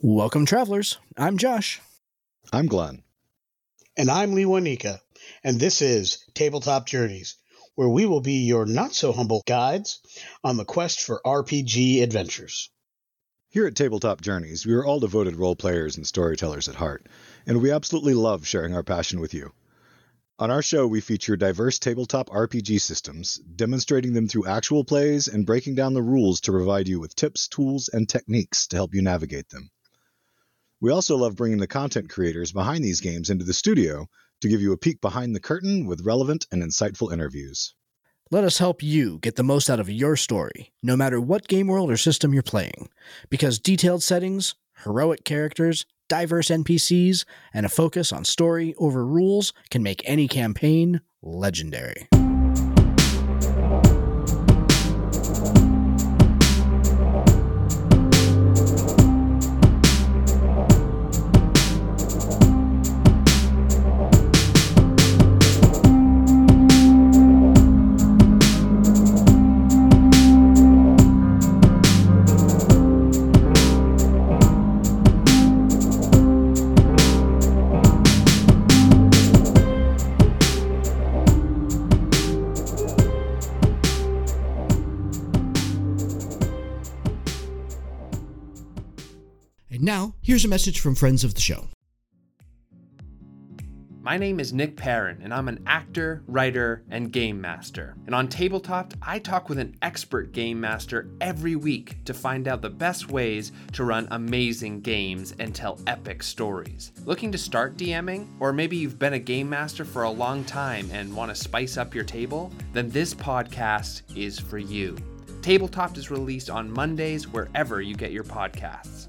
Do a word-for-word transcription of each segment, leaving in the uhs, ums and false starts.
Welcome, travelers. I'm Josh. I'm Glenn. And I'm Lee Wanika. And this is Tabletop Journeys, where we will be your not-so-humble guides on the quest for R P G adventures. Here at Tabletop Journeys, we are all devoted role players and storytellers at heart, and we absolutely love sharing our passion with you. On our show, we feature diverse tabletop R P G systems, demonstrating them through actual plays and breaking down the rules to provide you with tips, tools, and techniques to help you navigate them. We also love bringing the content creators behind these games into the studio to give you a peek behind the curtain with relevant and insightful interviews. Let us help you get the most out of your story, no matter what game world or system you're playing, because detailed settings, heroic characters, diverse N P Cs, and a focus on story over rules can make any campaign legendary. Now, here's a message from friends of the show. My name is Nick Perrin, and I'm an actor, writer, and game master. And on Tabletop, I talk with an expert game master every week to find out the best ways to run amazing games and tell epic stories. Looking to start DMing? Or maybe you've been a game master for a long time and want to spice up your table? Then this podcast is for you. Tabletop is released on Mondays wherever you get your podcasts.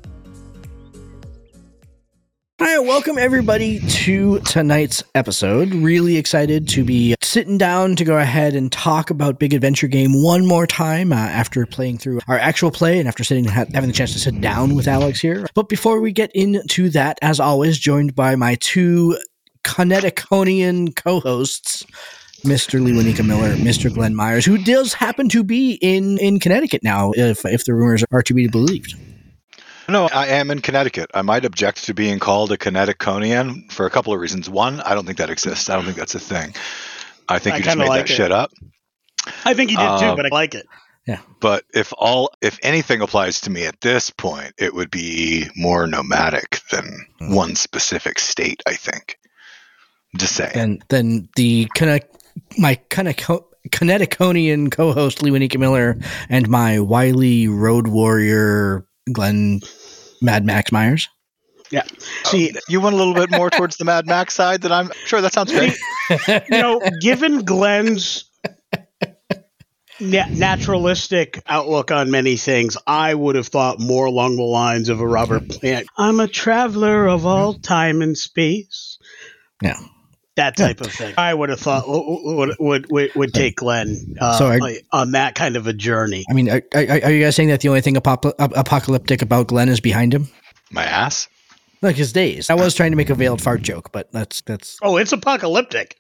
Hi, welcome everybody to tonight's episode. Really excited to be sitting down to go ahead and talk about Big Adventure Game one more time uh, after playing through our actual play and after sitting ha- having the chance to sit down with Alex here. But before we get into that, as always, joined by my two Connecticonian co-hosts, Mister Lee Wanika Miller, Mister Glenn Myers, who does happen to be in, in Connecticut now, if if the rumors are to be believed. No, I am in Connecticut. I might object to being called a Connecticonian for a couple of reasons. One, I don't think that exists. I don't think that's a thing. I think I you just made like that it. shit up. I think he did too, Um, but I like it. Yeah. But if all, if anything applies to me at this point, it would be more nomadic than Hmm. one specific state, I think. Just saying. And then the Connect, my Connect, Connecticonian co-host Lee Wanika Miller and my wily road warrior Glenn Mad Max Myers. Yeah. See, You went a little bit more towards the Mad Max side than I'm sure. That sounds great. you know, given Glenn's na- naturalistic outlook on many things, I would have thought more along the lines of a Robert Plant. I'm a traveler of all time and space. Yeah. That type of thing. I would have thought would would would, would take Glenn uh, So I- on that kind of a journey. I mean, are, are, are you guys saying that the only thing apop- apocalyptic about Glenn is behind him? My ass. Like his days. I was trying to make a veiled fart joke, but that's that's. Oh, it's apocalyptic.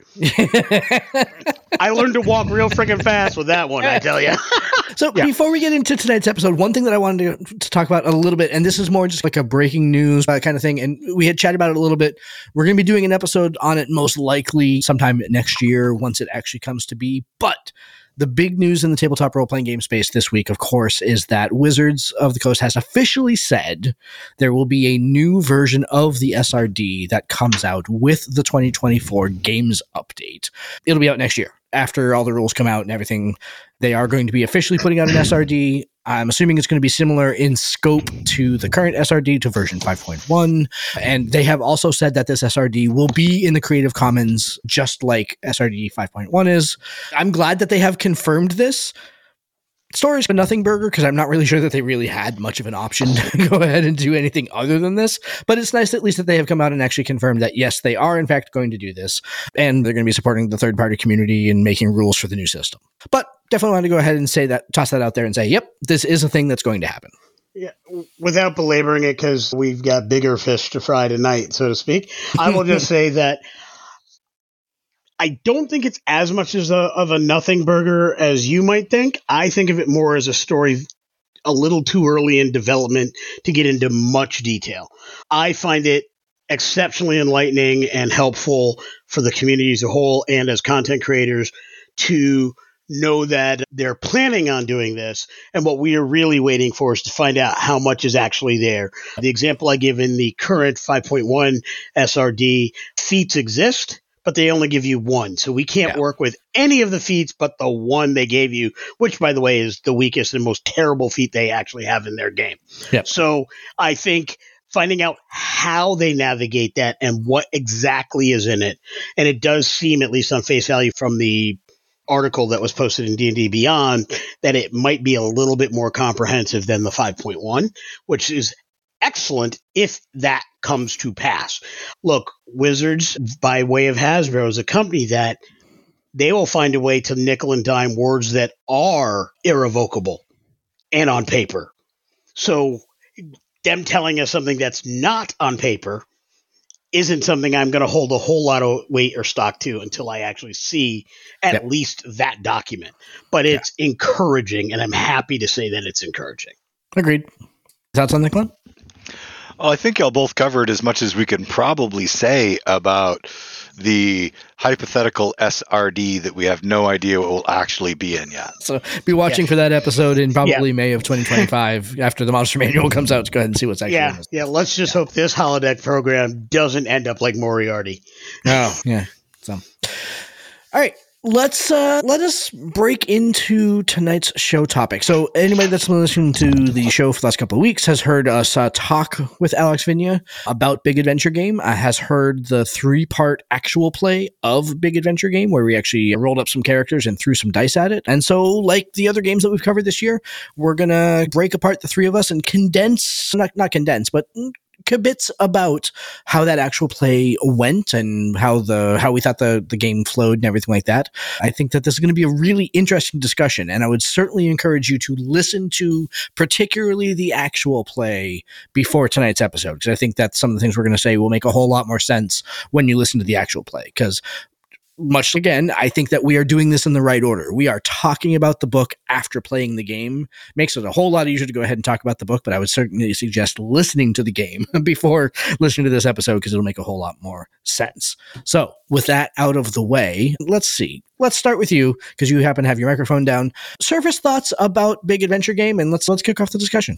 I learned to walk real freaking fast with that one, I tell you. So Yeah. before we get into tonight's episode, one thing that I wanted to, to talk about a little bit, and this is more just like a breaking news uh, kind of thing, and we had chatted about it a little bit. We're going to be doing an episode on it most likely sometime next year once it actually comes to be. But the big news in the tabletop role-playing game space this week, of course, is that Wizards of the Coast has officially said there will be a new version of the S R D that comes out with the twenty twenty-four Games Update. It'll be out next year. After all the rules come out and everything, they are going to be officially putting out an S R D. I'm assuming it's going to be similar in scope to the current S R D, to version five point one. And they have also said that this S R D will be in the Creative Commons just like S R D five point one is. I'm glad that they have confirmed this. Stories but nothing burger, because I'm not really sure that they really had much of an option to go ahead and do anything other than this. But it's nice at least that they have come out and actually confirmed that, yes, they are in fact going to do this. And they're going to be supporting the third-party community and making rules for the new system. But definitely want to go ahead and say that, toss that out there and say, yep, this is a thing that's going to happen. Yeah, without belaboring it, because we've got bigger fish to fry tonight, so to speak, I will just say that I don't think it's as much as a, of a nothing burger as you might think. I think of it more as a story a little too early in development to get into much detail. I find it exceptionally enlightening and helpful for the community as a whole and as content creators to know that they're planning on doing this. And what we are really waiting for is to find out how much is actually there. The example I give in the current five point one S R D, feats exist, but they only give you one. So we can't Yeah. work with any of the feats but the one they gave you, which, by the way, is the weakest and most terrible feat they actually have in their game. Yep. So I think finding out how they navigate that and what exactly is in it, and it does seem, at least on face value from the article that was posted in D and D Beyond, that it might be a little bit more comprehensive than the five point one, which is excellent if that comes to pass. Look, Wizards, by way of Hasbro, is a company that they will find a way to nickel and dime words that are irrevocable and on paper. So them telling us something that's not on paper isn't something I'm going to hold a whole lot of weight or stock to until I actually see at Yep. least that document. But it's yeah. encouraging, and I'm happy to say that it's encouraging. Agreed. Thoughts on that, Glenn? Well, I think y'all both covered as much as we can probably say about the hypothetical S R D that we have no idea what will actually be in yet. So be watching yeah. for that episode in probably yeah. May of twenty twenty-five after the Monster Manual comes out to go ahead and see what's actually yeah. in this. Yeah, let's just yeah. hope this holodeck program doesn't end up like Moriarty. Oh, yeah. So, all right. Let's uh, let us break into tonight's show topic. So anybody that's been listening to the show for the last couple of weeks has heard us uh, talk with Alex Vigna about Big Adventure Game, uh, has heard the three-part actual play of Big Adventure Game, where we actually rolled up some characters and threw some dice at it. And so, like the other games that we've covered this year, we're going to break apart the three of us and condense, not, not condense, but bits about how that actual play went and how the how we thought the, the game flowed and everything like that. I think that this is going to be a really interesting discussion, and I would certainly encourage you to listen to particularly the actual play before tonight's episode, because I think that some of the things we're going to say will make a whole lot more sense when you listen to the actual play, because much again, I think that we are doing this in the right order. We are talking about the book after playing the game. Makes it a whole lot easier to go ahead and talk about the book, but I would certainly suggest listening to the game before listening to this episode, because it'll make a whole lot more sense. So with that out of the way, let's see. Let's start with you, because you happen to have your microphone down. Surface thoughts about Big Adventure Game, and let's let's kick off the discussion.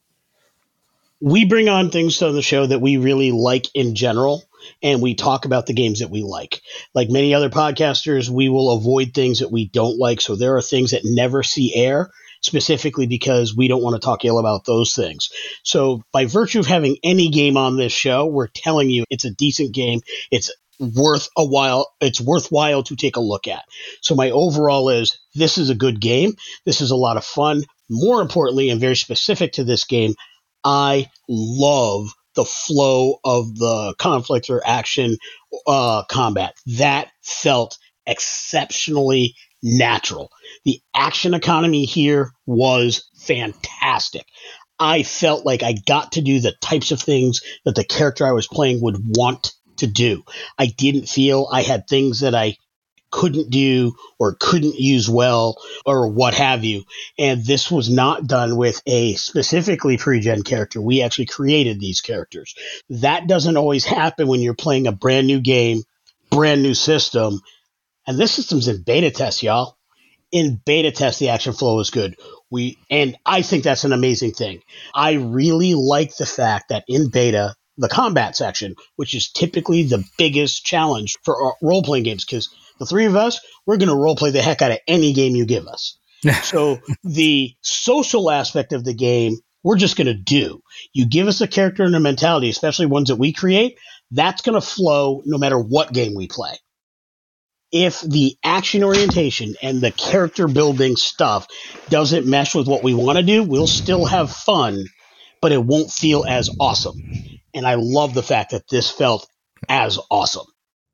We bring on things on the show that we really like in general, and we talk about the games that we like. Like many other podcasters, we will avoid things that we don't like. So there are things that never see air, specifically because we don't want to talk ill about those things. So by virtue of having any game on this show, we're telling you it's a decent game. It's worth a while. It's worthwhile to take a look at. So my overall is, this is a good game. This is a lot of fun. More importantly, and very specific to this game, I love the flow of the conflict or action uh, combat. That felt exceptionally natural. The action economy here was fantastic. I felt like I got to do the types of things that the character I was playing would want to do. I didn't feel I had things that I couldn't do or couldn't use well or what have you. And this was not done with a specifically pre-gen character. We actually created these characters. That doesn't always happen when you're playing a brand new game, brand new system. And this system's in beta test, y'all. In beta test, the action flow is good. We, and I think that's an amazing thing. I really like the fact that in beta, the combat section, which is typically the biggest challenge for role-playing games, because the three of us, we're going to role-play the heck out of any game you give us. So the social aspect of the game, we're just going to do. You give us a character and a mentality, especially ones that we create, that's going to flow no matter what game we play. If the action orientation and the character building stuff doesn't mesh with what we want to do, we'll still have fun, but it won't feel as awesome. And I love the fact that this felt as awesome.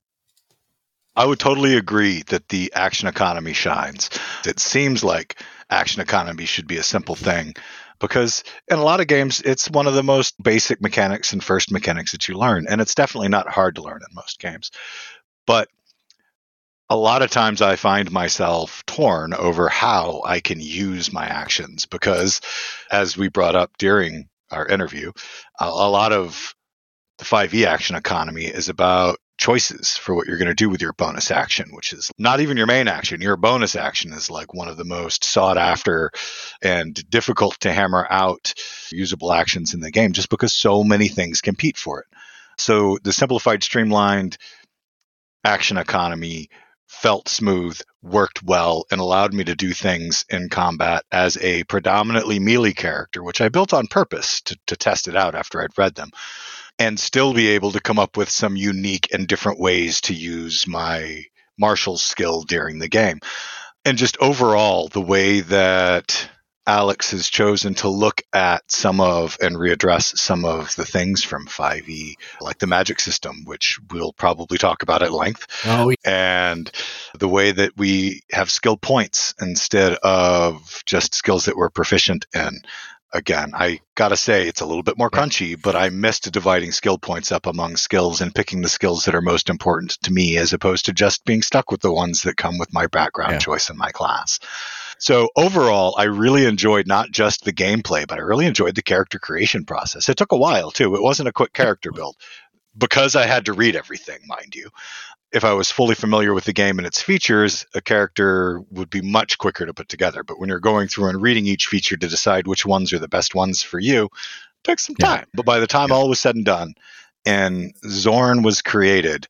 I would totally agree that the action economy shines. It seems like action economy should be a simple thing, because in a lot of games, it's one of the most basic mechanics and first mechanics that you learn. And it's definitely not hard to learn in most games. But a lot of times I find myself torn over how I can use my actions because, as we brought up during our interview, a, a lot of the five E action economy is about choices for what you're going to do with your bonus action, which is not even your main action. Your bonus action is like one of the most sought after and difficult to hammer out usable actions in the game just because so many things compete for it. So the simplified, streamlined action economy felt smooth, worked well, and allowed me to do things in combat as a predominantly melee character, which I built on purpose to, to test it out after I'd read them, and still be able to come up with some unique and different ways to use my martial skill during the game. And just overall, the way that Alex has chosen to look at some of and readdress some of the things from five E, like the magic system, which we'll probably talk about at length, Oh, yeah. and the way that we have skill points instead of just skills that we're proficient in. Again, I gotta say it's a little bit more crunchy, but I missed dividing skill points up among skills and picking the skills that are most important to me as opposed to just being stuck with the ones that come with my background Yeah. choice in my class. So overall, I really enjoyed not just the gameplay, but I really enjoyed the character creation process. It took a while too. It wasn't a quick character build because I had to read everything, mind you. If I was fully familiar with the game and its features, a character would be much quicker to put together. But when you're going through and reading each feature to decide which ones are the best ones for you, it takes some time. Yeah. But by the time yeah. all was said and done and Zorn was created,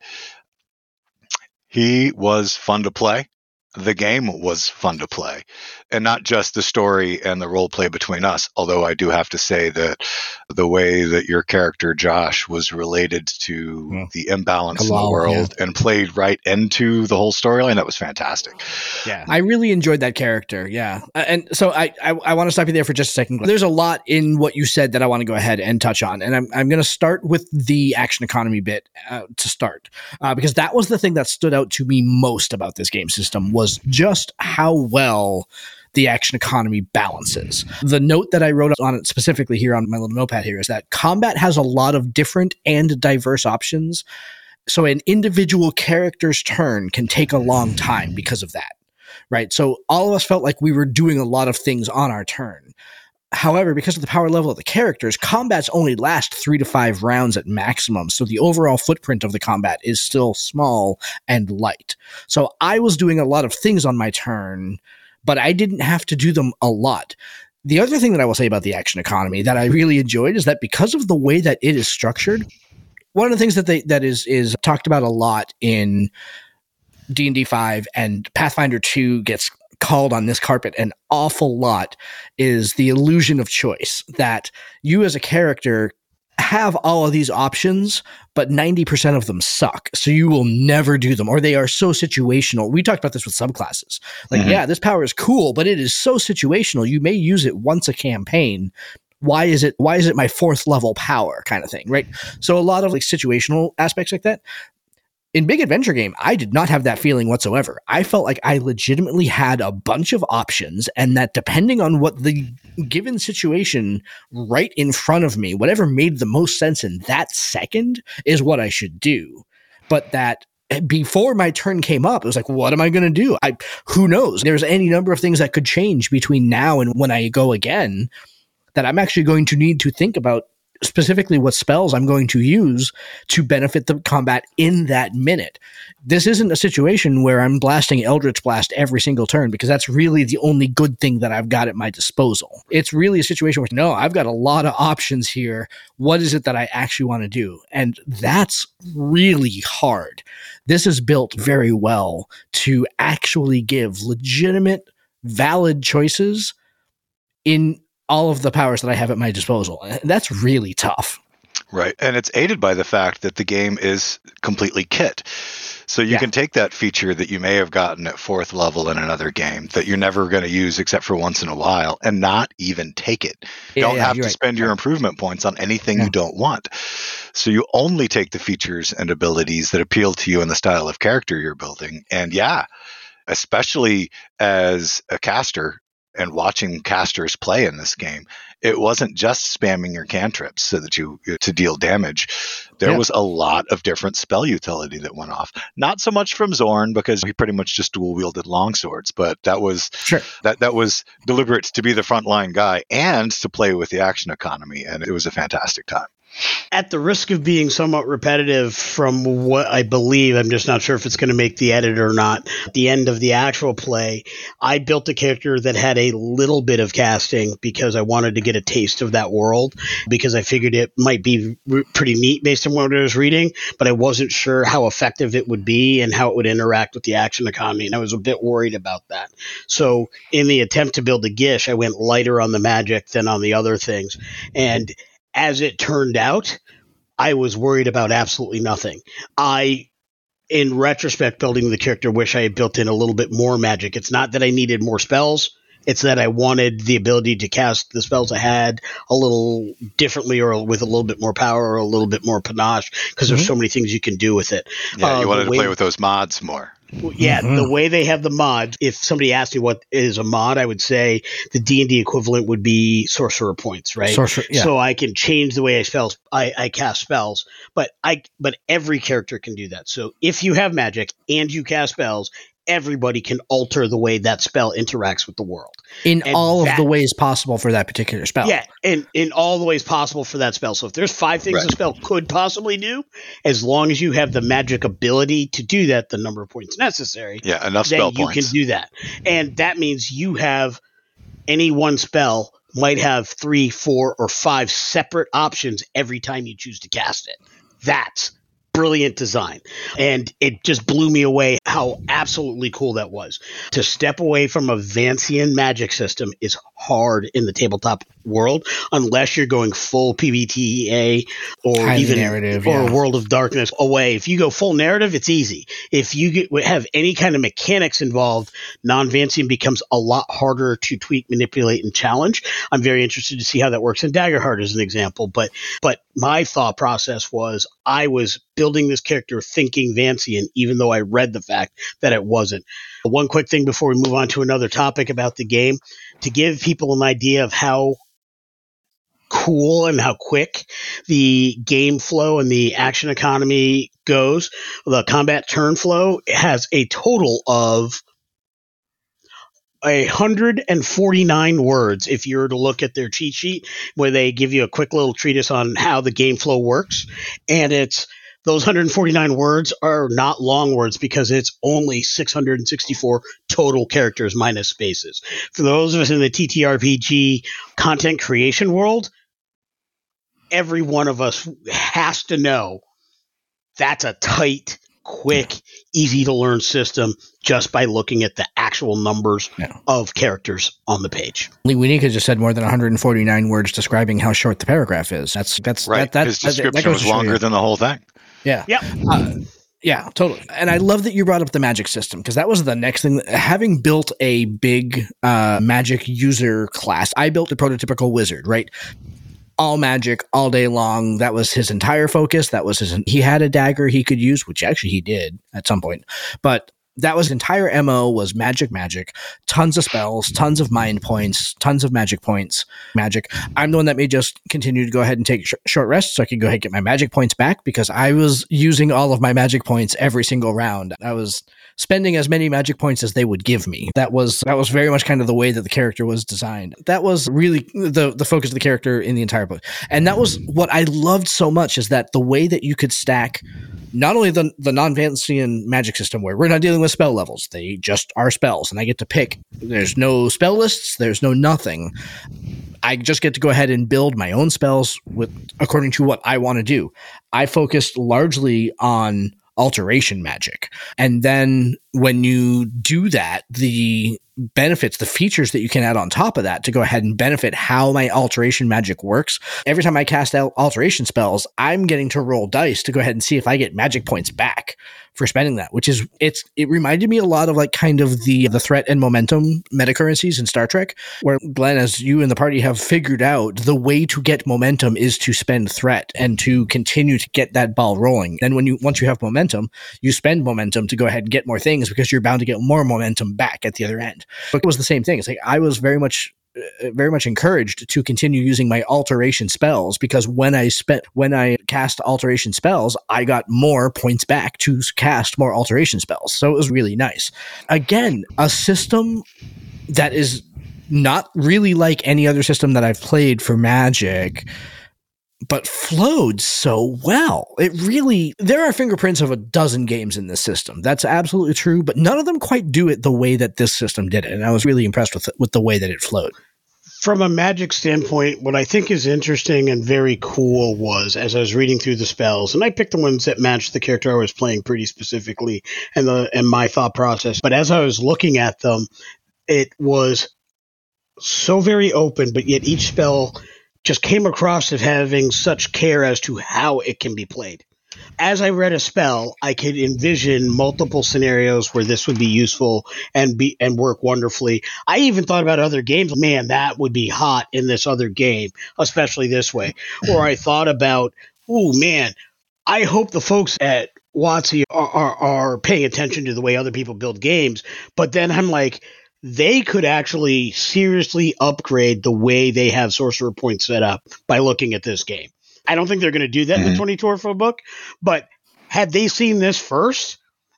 he was fun to play. The game was fun to play, and not just the story and the role play between us. Although I do have to say that the way that your character, Josh, was related to yeah. the imbalance Hello, in the world yeah. and played right into the whole storyline, that was fantastic. Yeah, I really enjoyed that character. Yeah. And so I, I, I want to stop you there for just a second. There's a lot in what you said that I want to go ahead and touch on. And I'm, I'm going to start with the action economy bit uh, to start, uh, because that was the thing that stood out to me most about this game system was was just how well the action economy balances. The note that I wrote on it specifically here on my little notepad here is that combat has a lot of different and diverse options. So an individual character's turn can take a long time because of that, right? So all of us felt like we were doing a lot of things on our turn. However, because of the power level of the characters, combats only last three to five rounds at maximum. So the overall footprint of the combat is still small and light. So I was doing a lot of things on my turn, but I didn't have to do them a lot. The other thing that I will say about the action economy that I really enjoyed is that because of the way that it is structured, one of the things that they that is is talked about a lot in D and D five and Pathfinder two gets called on this carpet an awful lot is the illusion of choice, that you as a character have all of these options, but ninety percent of them suck. So you will never do them, or they are so situational. We talked about this with subclasses. Like, mm-hmm. yeah, this power is cool, but it is so situational. You may use it once a campaign. Why is it, why is it my fourth level power kind of thing, right? So a lot of like situational aspects like that. In Big Adventure Game, I did not have that feeling whatsoever. I felt like I legitimately had a bunch of options, and that depending on what the given situation right in front of me, whatever made the most sense in that second is what I should do. But that before my turn came up, it was like, what am I going to do? I, who knows? There's any number of things that could change between now and when I go again that I'm actually going to need to think about specifically what spells I'm going to use to benefit the combat in that minute. This isn't a situation where I'm blasting Eldritch Blast every single turn, because that's really the only good thing that I've got at my disposal. It's really a situation where, no, I've got a lot of options here. What is it that I actually want to do? And that's really hard. This is built very well to actually give legitimate, valid choices in all of the powers that I have at my disposal. That's really tough. Right. And it's aided by the fact that the game is completely kit. So you yeah. can take that feature that you may have gotten at fourth level in another game that you're never going to use except for once in a while and not even take it. You yeah, don't yeah, have to right. spend your improvement points on anything yeah. you don't want. So you only take the features and abilities that appeal to you in the style of character you're building. And yeah, especially as a caster, and watching casters play in this game, it wasn't just spamming your cantrips so that you to deal damage. there Yeah. was a lot of different spell utility that went off. Not so much from Zorn, because he pretty much just dual wielded longswords, but that was Sure. that that was deliberate to be the frontline guy and to play with the action economy, and it was a fantastic time. At the risk of being somewhat repetitive from what I believe, I'm just not sure if it's going to make the edit or not. At the end of the actual play, I built a character that had a little bit of casting because I wanted to get a taste of that world, because I figured it might be r- pretty neat based on what I was reading, but I wasn't sure how effective it would be and how it would interact with the action economy, and I was a bit worried about that. So in the attempt to build a Gish, I went lighter on the magic than on the other things. And as it turned out, I was worried about absolutely nothing. I, in retrospect, building the character, wish I had built in a little bit more magic. It's not that I needed more spells. It's that I wanted the ability to cast the spells I had a little differently, or with a little bit more power, or a little bit more panache, because Mm-hmm. there's so many things you can do with it. Yeah, Uh, you wanted the to play way- with those mods more. Yeah, Mhm. the way they have the mods, if somebody asked me what is a mod, I would say the D and D equivalent would be sorcerer points, right? Sorcerer, yeah. So I can change the way I spells I, I cast spells, but I but every character can do that. So if you have magic and you cast spells, everybody can alter the way that spell interacts with the world. in and all that- of the ways possible for that particular spell. Yeah, in, in all the ways possible for that spell. So if there's five things Right. a spell could possibly do, as long as you have the magic ability to do that, the number of points necessary, Yeah, enough then spell you points. can do that. And that means you have any one spell might have three, four, or five separate options every time you choose to cast it. That's brilliant design. And it just blew me away how absolutely cool that was. To step away from a Vancian magic system is hard in the tabletop world, unless you're going full P B T E A or Highly even narrative, or yeah. World of Darkness away. If you go full narrative, it's easy. If you get, have any kind of mechanics involved, non-Vancian becomes a lot harder to tweak, manipulate, and challenge. I'm very interested to see how that works in Daggerheart as an example. But but my thought process was I was building this character thinking Vancian, even though I read the fact that it wasn't. One quick thing before we move on to another topic about the game, to give people an idea of how cool and how quick the game flow and the action economy goes. The combat turn flow has a total of one hundred forty-nine words if you were to look at their cheat sheet, where they give you a quick little treatise on how the game flow works. And it's those one hundred forty-nine words are not long words because it's only six hundred sixty-four total characters minus spaces. For those of us in the T T R P G content creation world, every one of us has to know that's a tight, quick, easy to learn system just by looking at the actual numbers Yeah. of characters on the page. Winika just said more than one hundred forty-nine words describing how short the paragraph is. That's that's Right. That, that, His that- that description goes was to show longer you. than the whole thing. Yeah. Yep. Uh, yeah, totally. And I love that you brought up the magic system, because that was the next thing. Having built a big uh, magic user class, I built a prototypical wizard, right? All magic all day long. That was his entire focus. That was his. He had a dagger he could use, which actually he did at some point, but that was his entire M O was magic, magic, tons of spells, tons of mind points, tons of magic points, magic. I'm the one that may just continue to go ahead and take sh- short rests so I can go ahead and get my magic points back, because I was using all of my magic points every single round. I was spending as many magic points as they would give me. That was that was very much kind of the way that the character was designed. That was really the the focus of the character in the entire book. And that was what I loved so much, is that the way that you could stack not only the the non-Vancian magic system, where we're not dealing with spell levels, they just are spells, and I get to pick. There's no spell lists, there's no nothing. I just get to go ahead and build my own spells with according to what I want to do. I focused largely on alteration magic. And then when you do that, the benefits, the features that you can add on top of that to go ahead and benefit how my alteration magic works. Every time I cast out alteration spells, I'm getting to roll dice to go ahead and see if I get magic points back for spending that, which is, it's, it reminded me a lot of like kind of the, the threat and momentum metacurrencies in Star Trek, where Glenn, as you and the party have figured out, the way to get momentum is to spend threat and to continue to get that ball rolling. Then when you, once you have momentum, you spend momentum to go ahead and get more things, because you're bound to get more momentum back at the other end. But it was the same thing. It's like I was very much uh, very much encouraged to continue using my alteration spells, because when I spent when I cast alteration spells, I got more points back to cast more alteration spells. So it was really nice. Again, a system that is not really like any other system that I've played for Magic, but flowed so well. It really, there are fingerprints of a dozen games in this system. That's absolutely true, but none of them quite do it the way that this system did it. And I was really impressed with with the way that it flowed. From a Magic standpoint, what I think is interesting and very cool was, as I was reading through the spells, and I picked the ones that matched the character I was playing pretty specifically and the and my thought process. But as I was looking at them, it was so very open, but yet each spell just came across as having such care as to how it can be played. As I read a spell, I could envision multiple scenarios where this would be useful and be and work wonderfully. I even thought about other games. Man, that would be hot in this other game, especially this way. Or I thought about, oh man, I hope the folks at WotC are, are, are paying attention to the way other people build games. But then I'm like, they could actually seriously upgrade the way they have sorcerer points set up by looking at this game. I don't think they're going to do that mm-hmm. in the twenty twenty-four book, but had they seen this first,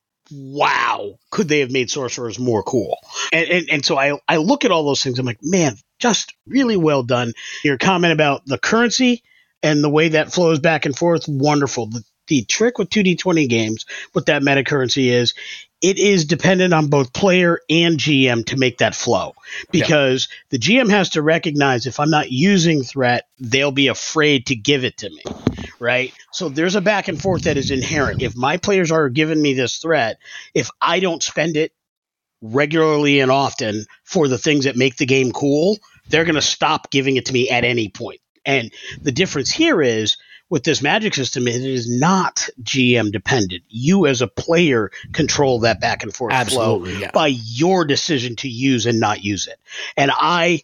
wow, could they have made sorcerers more cool? And and, and so I, I look at all those things. I'm like, man, just really well done. Your comment about the currency and the way that flows back and forth, wonderful. The, the trick with two D twenty games with that meta currency is it is dependent on both player and G M to make that flow, because yeah. the G M has to recognize if I'm not using threat, they'll be afraid to give it to me, right? So there's a back and forth that is inherent. If my players are giving me this threat, if I don't spend it regularly and often for the things that make the game cool, they're going to stop giving it to me at any point. And the difference here is, with this Magic system, it is not G M dependent. You as a player control that back and forth Absolutely, flow yeah. by your decision to use and not use it. And I,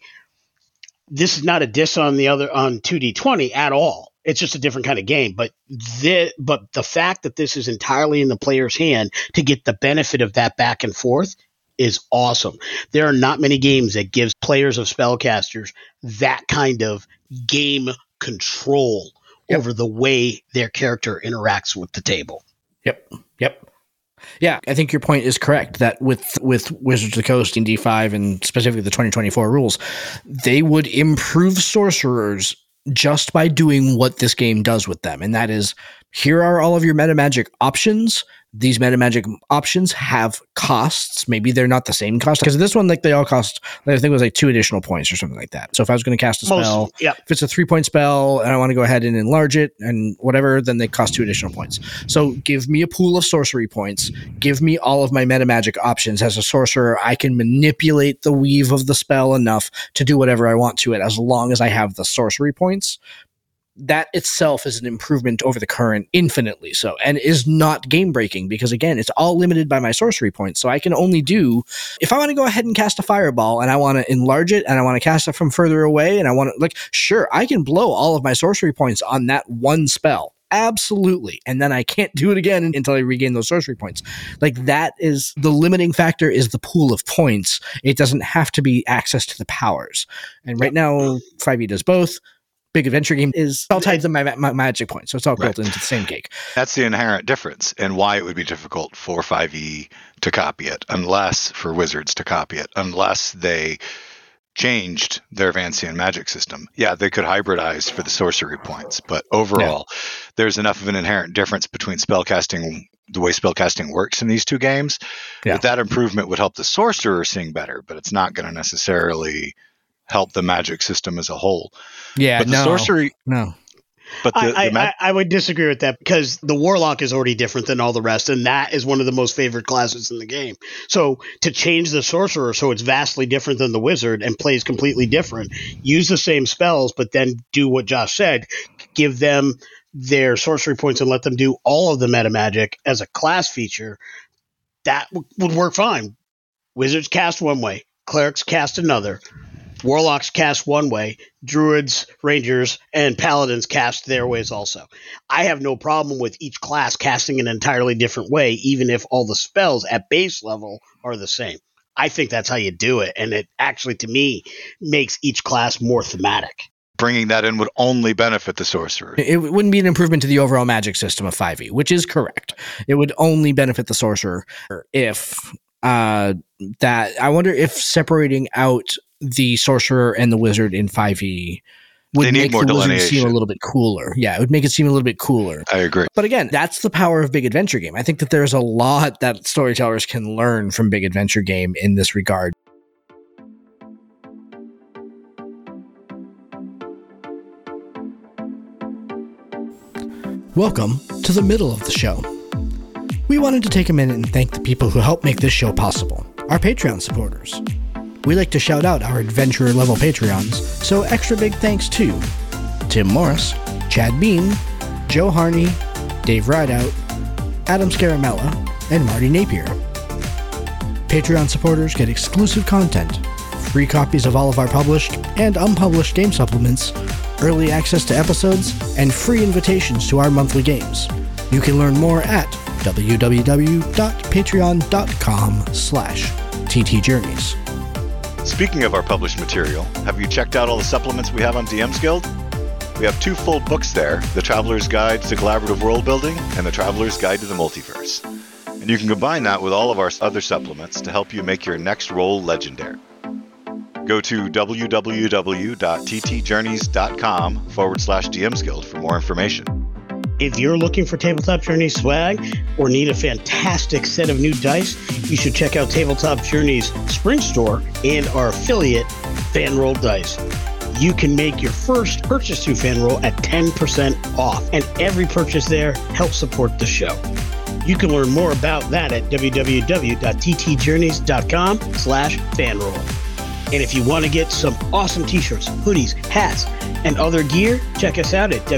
this is not a diss on the other on two D twenty at all. It's just a different kind of game. But the but the fact that this is entirely in the player's hand to get the benefit of that back and forth is awesome. There are not many games that gives players of spellcasters that kind of game control Yep. over the way their character interacts with the table. Yep. Yep. Yeah, I think your point is correct that with with Wizards of the Coast in D five and specifically the twenty twenty-four rules, they would improve sorcerers just by doing what this game does with them. And that is, here are all of your meta magic options. These meta magic options have costs. Maybe they're not the same cost, because this one, like, they all cost, I think it was like two additional points or something like that. So if I was going to cast a spell, Most, yeah. if it's a three point spell and I want to go ahead and enlarge it and whatever, then they cost two additional points. So give me a pool of sorcery points. Give me all of my meta magic options. As a sorcerer, I can manipulate the weave of the spell enough to do whatever I want to it, as long as I have the sorcery points. That itself is an improvement over the current infinitely so, and is not game breaking, because again, it's all limited by my sorcery points. So I can only do, if I want to go ahead and cast a fireball and I want to enlarge it and I want to cast it from further away and I want to, like, sure, I can blow all of my sorcery points on that one spell. Absolutely. And then I can't do it again until I regain those sorcery points. Like, that is the limiting factor, is the pool of points. It doesn't have to be access to the powers. And right now, five E does both. Big Adventure Game is all types of my, my magic points, so it's all built right into the same cake. That's the inherent difference, and why it would be difficult for five E to copy it, unless for Wizards to copy it, unless they changed their Vancian magic system. Yeah, they could hybridize for the sorcery points, but overall, yeah. there's enough of an inherent difference between spellcasting, the way spellcasting works in these two games. Yeah. That, that improvement would help the sorcerer sing better, but it's not going to necessarily help the magic system as a whole. Yeah, but the no, sorcery, no. But the, I, the mag- I, I would disagree with that, because the Warlock is already different than all the rest, and that is one of the most favorite classes in the game. So to change the Sorcerer so it's vastly different than the Wizard and plays completely different, use the same spells, but then do what Josh said, give them their sorcery points and let them do all of the meta magic as a class feature, that w- would work fine. Wizards cast one way, Clerics cast another. Warlocks cast one way, Druids, Rangers, and Paladins cast their ways also. I have no problem with each class casting an entirely different way, even if all the spells at base level are the same. I think that's how you do it. And it actually, to me, makes each class more thematic. Bringing that in would only benefit the sorcerer. It wouldn't be an improvement to the overall magic system of five e, which is correct. It would only benefit the sorcerer if uh, that. I wonder if separating out the sorcerer and the wizard in five e would They need make more the wizard delineation. seem a little bit cooler. Yeah, it would make it seem a little bit cooler. I agree. But again, that's the power of Big Adventure Game. I think that there's a lot that storytellers can learn from Big Adventure Game in this regard. Welcome to the middle of the show. We wanted to take a minute and thank the people who help make this show possible, our Patreon supporters. We like to shout out our adventurer level Patreons, so extra big thanks to Tim Morris, Chad Bean, Joe Harney, Dave Rideout, Adam Scaramella, and Marty Napier. Patreon supporters get exclusive content, free copies of all of our published and unpublished game supplements, early access to episodes, and free invitations to our monthly games. You can learn more at www.patreon.com slash ttjourneys. Speaking of our published material, have you checked out all the supplements we have on D M's Guild? We have two full books there, The Traveler's Guide to Collaborative World Building and The Traveler's Guide to the Multiverse. And you can combine that with all of our other supplements to help you make your next roll legendary. Go to www.ttjourneys.com forward slash DM's Guild for more information. If you're looking for Tabletop Journeys swag or need a fantastic set of new dice, you should check out Tabletop Journeys Spring Store and our affiliate, Fanroll Dice. You can make your first purchase through Fanroll at ten percent off, and every purchase there helps support the show. You can learn more about that at www.ttjourneys.com slash fanroll. And if you want to get some awesome t-shirts, hoodies, hats, and other gear, check us out at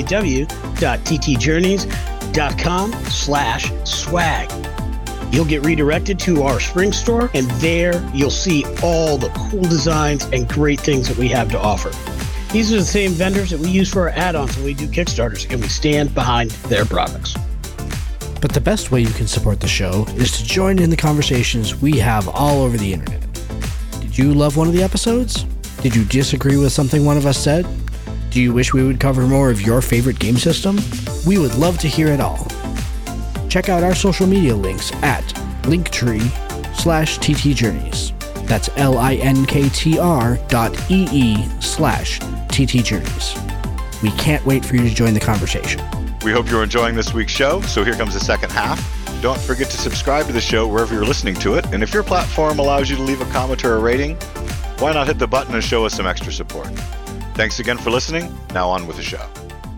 www.ttjourneys.com slash swag. You'll get redirected to our spring store, and there you'll see all the cool designs and great things that we have to offer. These are the same vendors that we use for our add-ons when we do Kickstarters, and we stand behind their products. But the best way you can support the show is to join in the conversations we have all over the internet. Did you love one of the episodes? Did you disagree with something one of us said? Do you wish we would cover more of your favorite game system? We would love to hear it all. Check out our social media links at linktree slash ttjourneys. That's L-I-N-K-T-R dot E-E slash ttjourneys. We can't wait for you to join the conversation. We hope you're enjoying this week's show, so here comes the second half. Don't forget to subscribe to the show wherever you're listening to it, and if your platform allows you to leave a comment or a rating, why not hit the button and show us some extra support? Thanks again for listening. Now on with the show.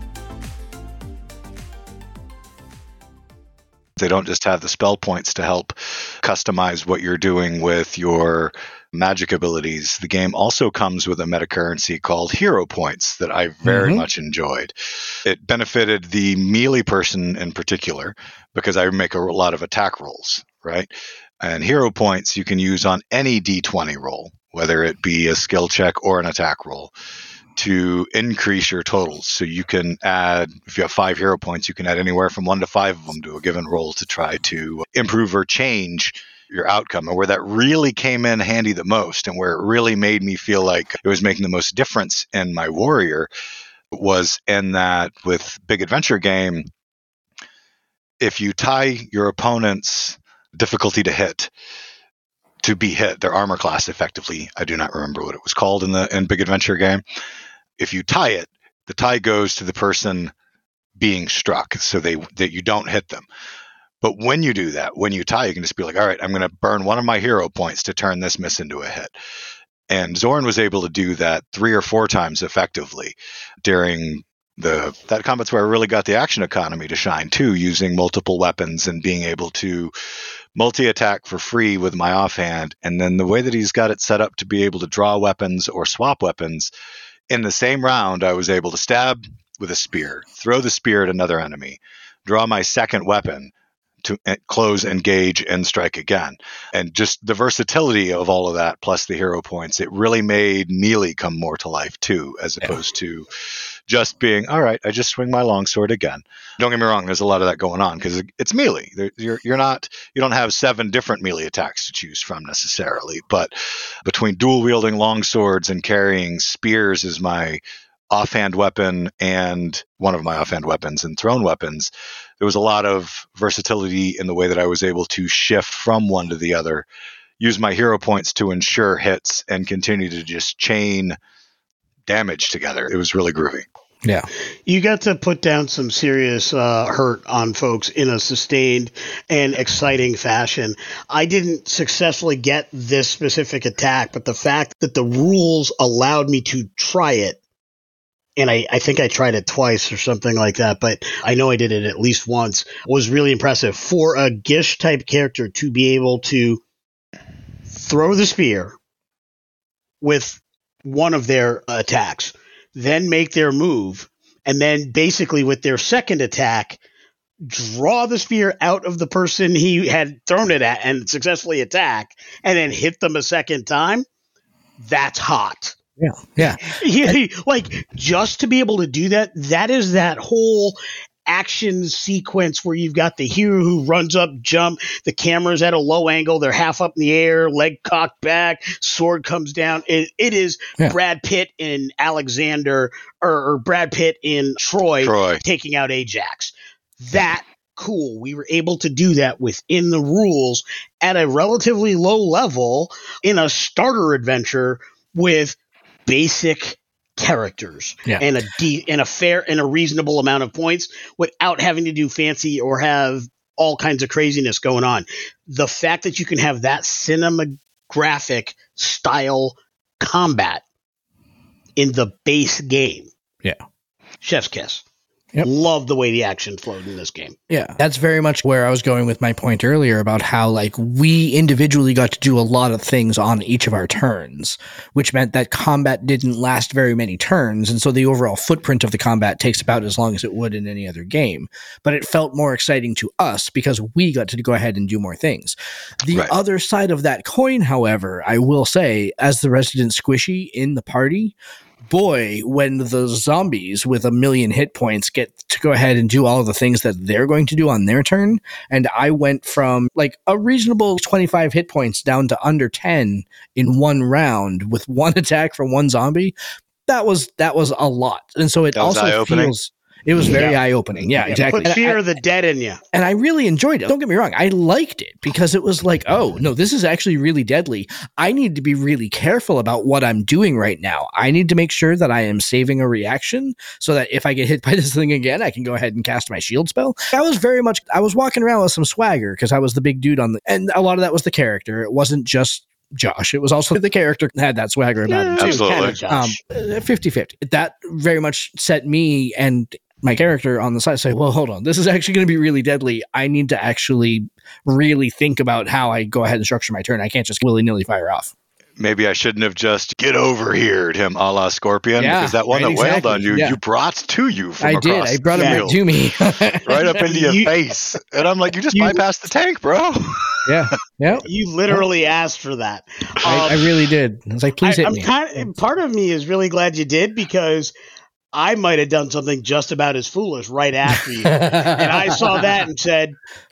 They don't just have the spell points to help customize what you're doing with your magic abilities. The game also comes with a metacurrency called hero points that I very mm-hmm. much enjoyed. It benefited the melee person in particular because I make a lot of attack rolls, right? And hero points you can use on any d twenty roll, whether it be a skill check or an attack roll, to increase your totals. So you can add, if you have five hero points, you can add anywhere from one to five of them to a given roll to try to improve or change your outcome. And where that really came in handy the most, and where it really made me feel like it was making the most difference in my warrior, was in that with Big Adventure Game, if you tie your opponent's difficulty to hit to be hit, their armor class effectively, I do not remember what it was called in the in Big Adventure Game. If you tie it, the tie goes to the person being struck, so they that you don't hit them. But when you do that, when you tie, you can just be like, all right, I'm going to burn one of my hero points to turn this miss into a hit. And Zoran was able to do that three or four times effectively during the that combat's where I really got the action economy to shine too, using multiple weapons and being able to multi-attack for free with my offhand. And then the way that he's got it set up to be able to draw weapons or swap weapons, in the same round, I was able to stab with a spear, throw the spear at another enemy, draw my second weapon to close, engage, and strike again. And just the versatility of all of that, plus the hero points, it really made melee come more to life too, as opposed yeah. to just being, all right, I just swing my longsword again. Don't get me wrong, there's a lot of that going on because it's melee. You're, you're not, you don't have seven different melee attacks to choose from necessarily, but between dual wielding longswords and carrying spears as my offhand weapon and one of my offhand weapons and thrown weapons, there was a lot of versatility in the way that I was able to shift from one to the other, use my hero points to ensure hits, and continue to just chain damage together. It was really groovy. Yeah. You got to put down some serious uh, hurt on folks in a sustained and exciting fashion. I didn't successfully get this specific attack, but the fact that the rules allowed me to try it, and I, I think I tried it twice or something like that, but I know I did it at least once, was really impressive. For a Gish-type character to be able to throw the spear with one of their attacks, then make their move, and then basically with their second attack, draw the spear out of the person he had thrown it at and successfully attack, and then hit them a second time, that's hot. Yeah, yeah. yeah. Like, just to be able to do that, that is that whole action sequence where you've got the hero who runs up, jump, the camera's at a low angle, they're half up in the air, leg cocked back, sword comes down. It, it is yeah. Brad Pitt in Alexander, or, or Brad Pitt in Troy, Troy taking out Ajax. That cool. We were able to do that within the rules at a relatively low level in a starter adventure with basic characters yeah. and a de- and a fair and a reasonable amount of points without having to do fancy or have all kinds of craziness going on. The fact that you can have that cinematographic style combat in the base game. Yeah. Chef's kiss. Yep. Love the way the action flowed in this game. Yeah, that's very much where I was going with my point earlier about how, like, we individually got to do a lot of things on each of our turns, which meant that combat didn't last very many turns. And so the overall footprint of the combat takes about as long as it would in any other game. But it felt more exciting to us because we got to go ahead and do more things. The right. other side of that coin, however, I will say, as the resident squishy in the party, boy, when the zombies with a million hit points get to go ahead and do all of the things that they're going to do on their turn, and I went from like a reasonable twenty-five hit points down to under ten in one round with one attack from one zombie, that was that was a lot. And so it that was also feels... It was very yeah. eye-opening. Yeah, yeah, exactly. Put fear I, of the dead in you. And I really enjoyed it. Don't get me wrong. I liked it because it was like, oh, no, this is actually really deadly. I need to be really careful about what I'm doing right now. I need to make sure that I am saving a reaction so that if I get hit by this thing again, I can go ahead and cast my shield spell. I was very much, I was walking around with some swagger because I was the big dude on the, and a lot of that was the character. It wasn't just Josh. It was also the character that had that swagger about yeah, it too. Absolutely. Um, fifty-fifty. That very much set me and my character on the side say, well, hold on, this is actually going to be really deadly. I need to actually really think about how I go ahead and structure my turn. I can't just willy-nilly fire off. Maybe I shouldn't have just get over here him a la Scorpion, yeah, because that one right, that wailed exactly. on you, yeah. you brought to you from I across did. I brought the him right to me. right up into your You- face. And I'm like, you just You- bypassed the tank, bro. yeah. Yeah. You literally asked for that. I, I Um, really did. I was like, please I, hit I'm me. kind of, part of me is really glad you did, because I might have done something just about as foolish right after you. And I saw that and said,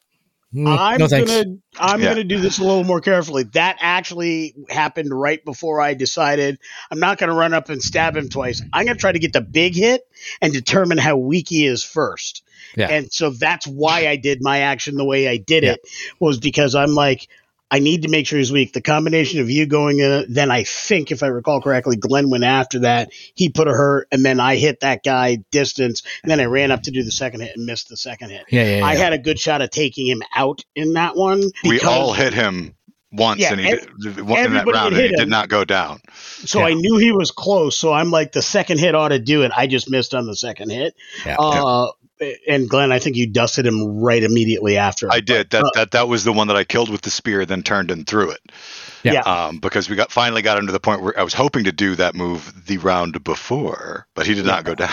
Mm, I'm no thanks. gonna I'm Yeah. gonna do this a little more carefully. That actually happened right before I decided I'm not gonna run up and stab him twice. I'm gonna try to get the big hit and determine how weak he is first. Yeah. And so that's why I did my action the way I did Yeah. it, was because I'm like, I need to make sure he's weak. The combination of you going in, then I think, if I recall correctly, Glenn went after that. He put a hurt, and then I hit that guy distance, and then I ran up to do the second hit and missed the second hit. Yeah, yeah, yeah. I had a good shot at taking him out in that one. We because- all hit him once, Yeah, and he ev- did, in that everybody round, and hit he did him. not go down. So Yeah. I knew he was close. So I'm like, the second hit ought to do it. I just missed on the second hit. Yeah. Uh, and Glenn, I think you dusted him right immediately after. I did. That Uh, that that was the one that I killed with the spear, then turned and threw it. Yeah. Yeah. Um, because we got finally got him to the point where I was hoping to do that move the round before, but he did not go down.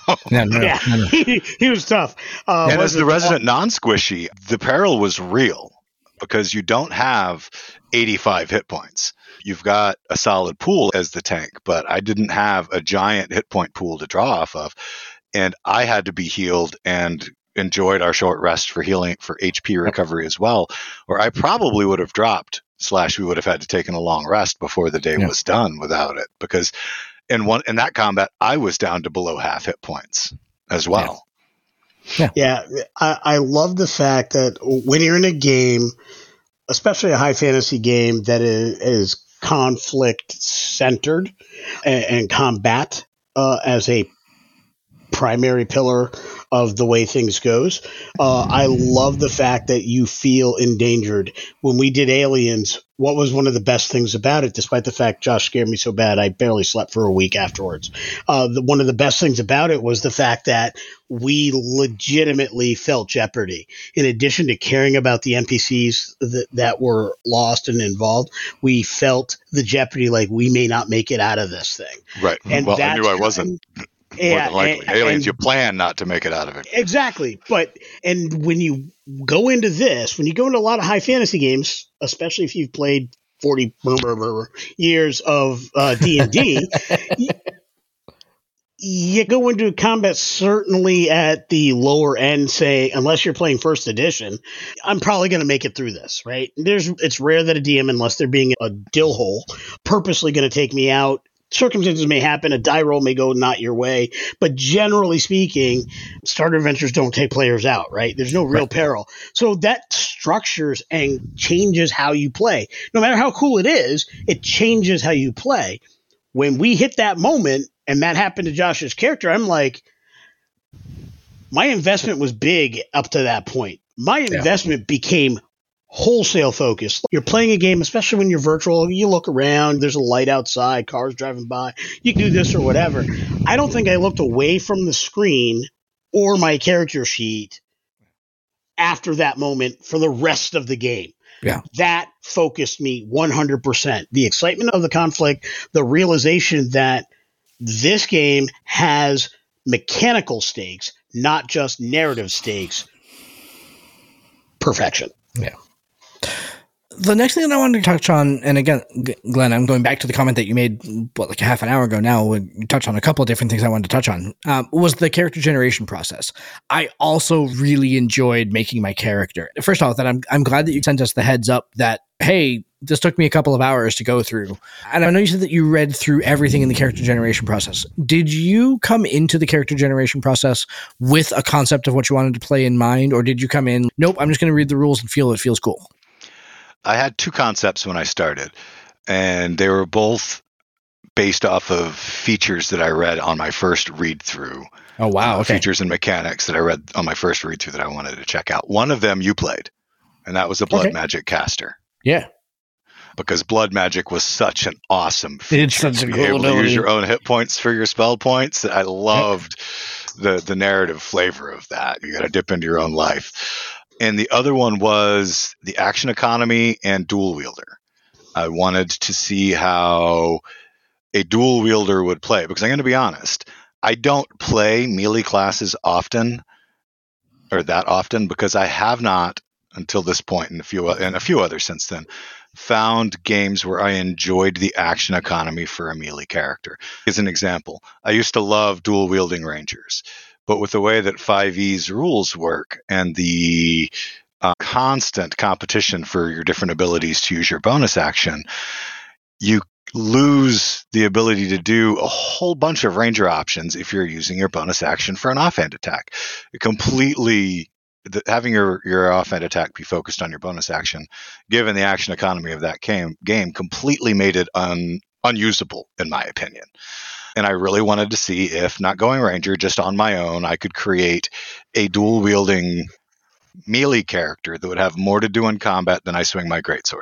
No, no, yeah, no, no. he, he was tough. Uh, and was as the it- resident non-squishy, the peril was real because you don't have eighty-five hit points. You've got a solid pool as the tank, but I didn't have a giant hit point pool to draw off of, and I had to be healed and enjoyed our short rest for healing for H P recovery as well, or I probably would have dropped, slash we would have had to take a long rest before the day Yeah. was done without it, because in one in that combat I was down to below half hit points as well. Yeah, I, I love the fact that when you're in a game, especially a high fantasy game that is, is conflict centered and, and combat uh, as a primary pillar of the way things goes. Uh, I love the fact that you feel endangered. When we did Aliens, what was one of the best things about it, despite the fact Josh scared me so bad I barely slept for a week afterwards? Uh, the, one of the best things about it was the fact that we legitimately felt jeopardy. In addition to caring about the N P Cs that, that were lost and involved, we felt the jeopardy, like we may not make it out of this thing. Right. And well, I that's knew I wasn't. Yeah, More than likely. and- Aliens, and- you plan not to make it out of it. Exactly. But, and when you go into this, when you go into a lot of high fantasy games, especially if you've played forty years of uh, D and D, you, you go into combat certainly at the lower end, say, unless you're playing first edition, I'm probably going to make it through this, right? There's, it's rare that a D M, unless they're being a dill hole, purposely going to take me out. Circumstances may happen. A die roll may go not your way. But generally speaking, starter adventures don't take players out, right? There's no real Right. peril. So that structures and changes how you play. No matter how cool it is, it changes how you play. When we hit that moment, and that happened to Josh's character, I'm like, my investment was big up to that point. My investment became wholesale focused. You're playing a game, especially when you're virtual, you look around, there's a light outside, cars driving by, you can do this or whatever. I don't think I looked away from the screen or my character sheet after that moment for the rest of the game. Yeah. That focused me one hundred percent. The excitement of the conflict, the realization that this game has mechanical stakes, not just narrative stakes. Perfection. Yeah. The next thing that I wanted to touch on, and again, G- Glenn, I'm going back to the comment that you made, what, like a half an hour ago now, when you touched on a couple of different things I wanted to touch on, um, was the character generation process. I also really enjoyed making my character. First off, that I'm, I'm glad that you sent us the heads up that, hey, this took me a couple of hours to go through. And I know you said that you read through everything in the character generation process. Did you come into the character generation process with a concept of what you wanted to play in mind, or did you come in, nope, I'm just going to read the rules and feel it feels cool? I had two concepts when I started, and they were both based off of features that I read on my first read through. Oh, wow. Uh, Okay. features and mechanics that I read on my first read through that I wanted to check out. One of them you played, and that was the Blood Okay. Magic caster. Yeah. Because Blood Magic was such an awesome feature. It's such a to be cool able to ability. use your own hit points for your spell points. I loved the the narrative flavor of that. You got to dip into your own life. And the other one was the action economy and dual wielder. I wanted to see how a dual wielder would play, because I'm going to be honest, I don't play melee classes often, or that often, because I have not until this point, and a few and a few others since then, found games where I enjoyed the action economy for a melee character. As an example, I used to love dual wielding rangers, but with the way that five E's rules work and the uh, constant competition for your different abilities to use your bonus action, you lose the ability to do a whole bunch of ranger options if you're using your bonus action for an offhand attack. It completely the, having your, your offhand attack be focused on your bonus action, given the action economy of that game, game completely made it un, unusable, in my opinion. And I really wanted to see if, not going ranger, just on my own, I could create a dual wielding melee character that would have more to do in combat than I swing my greatsword.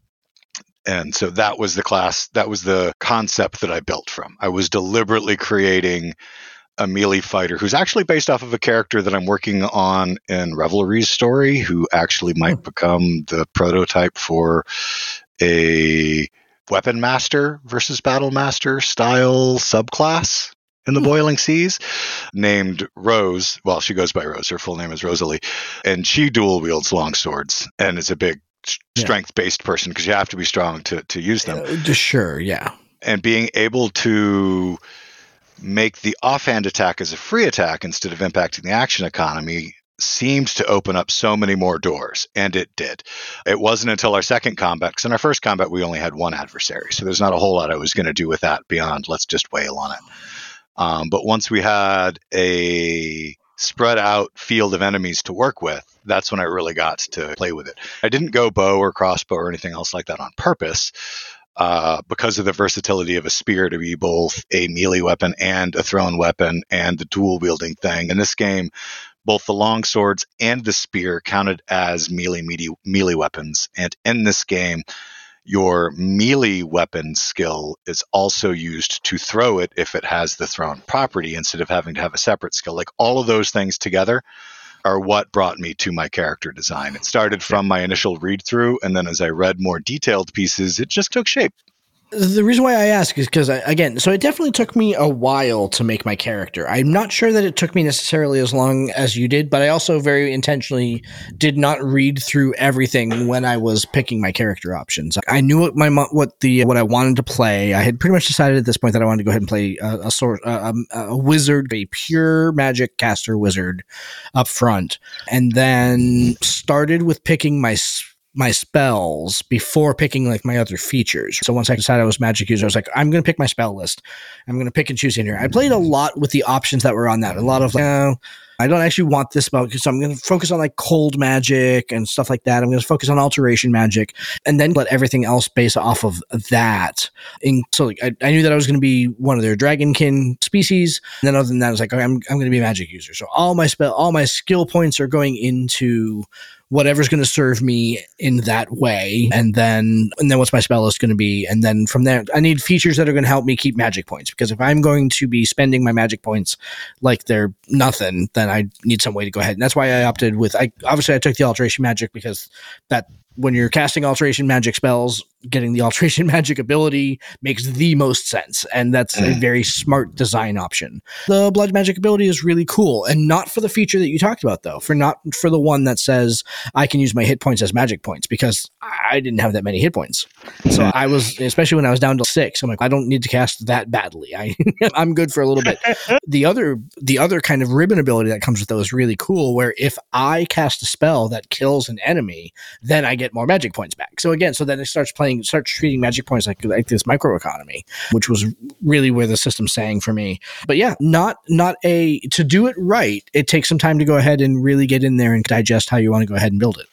And so that was the class, that was the concept that I built from. I was deliberately creating a melee fighter who's actually based off of a character that I'm working on in Revelry's story, who actually might hmm. become the prototype for a weapon master versus battle master style subclass in the boiling seas, named Rose. Well, she goes by Rose. Her full name is Rosalie. And she dual wields long swords and is a big strength-based person because you have to be strong to, to use them. Uh, sure, yeah. And being able to make the offhand attack as a free attack instead of impacting the action economy seems to open up so many more doors, and it did. It wasn't until our second combat, because in our first combat we only had one adversary, so there's not a whole lot I was going to do with that beyond let's just wail on it. Um, but once we had a spread out field of enemies to work with, that's when I really got to play with it. I didn't go bow or crossbow or anything else like that on purpose, uh, because of the versatility of a spear to be both a melee weapon and a thrown weapon and the dual wielding thing. In this game, both the long swords and the spear counted as melee melee, melee weapons. And in this game, your melee weapon skill is also used to throw it if it has the thrown property instead of having to have a separate skill. Like all of those things together are what brought me to my character design. It started from my initial read through, and then as I read more detailed pieces, it just took shape. The reason why I ask is because, again, so it definitely took me a while to make my character. I'm not sure that it took me necessarily as long as you did, but I also very intentionally did not read through everything when I was picking my character options. I knew what my what the what I wanted to play. I had pretty much decided at this point that I wanted to go ahead and play a, a sort a, a wizard, a pure magic caster wizard up front, and then started with picking my my spells before picking like my other features. So once I decided I was magic user, I was like, I'm going to pick my spell list. I'm going to pick and choose in here. I played a lot with the options that were on that. A lot of like, oh, I don't actually want this spell, so I'm going to focus on like cold magic and stuff like that. I'm going to focus on alteration magic and then let everything else base off of that. And so like, I, I knew that I was going to be one of their dragonkin species. And then other than that, I was like, okay, I'm, I'm going to be a magic user. So all my spell, all my skill points are going into whatever's going to serve me in that way. And then, and then what's my spell list going to be? And then from there, I need features that are going to help me keep magic points, because if I'm going to be spending my magic points like they're nothing, then I need some way to go ahead. And that's why I opted with, I obviously I took the alteration magic, because that when you're casting alteration magic spells, getting the alteration magic ability makes the most sense. And that's a very smart design option. The blood magic ability is really cool, and not for the feature that you talked about though, for not for the one that says I can use my hit points as magic points, because I didn't have that many hit points. So I was, especially when I was down to six, I'm like, I don't need to cast that badly. I, I'm good for a little bit. The other, the other kind of ribbon ability that comes with those is really cool, where if I cast a spell that kills an enemy, then I get more magic points back. So again, so then it starts playing, starts treating magic points like, like this microeconomy, which was really where the system sang for me. But yeah, not, not a, to do it right, it takes some time to go ahead and really get in there and digest how you want to go ahead and build it.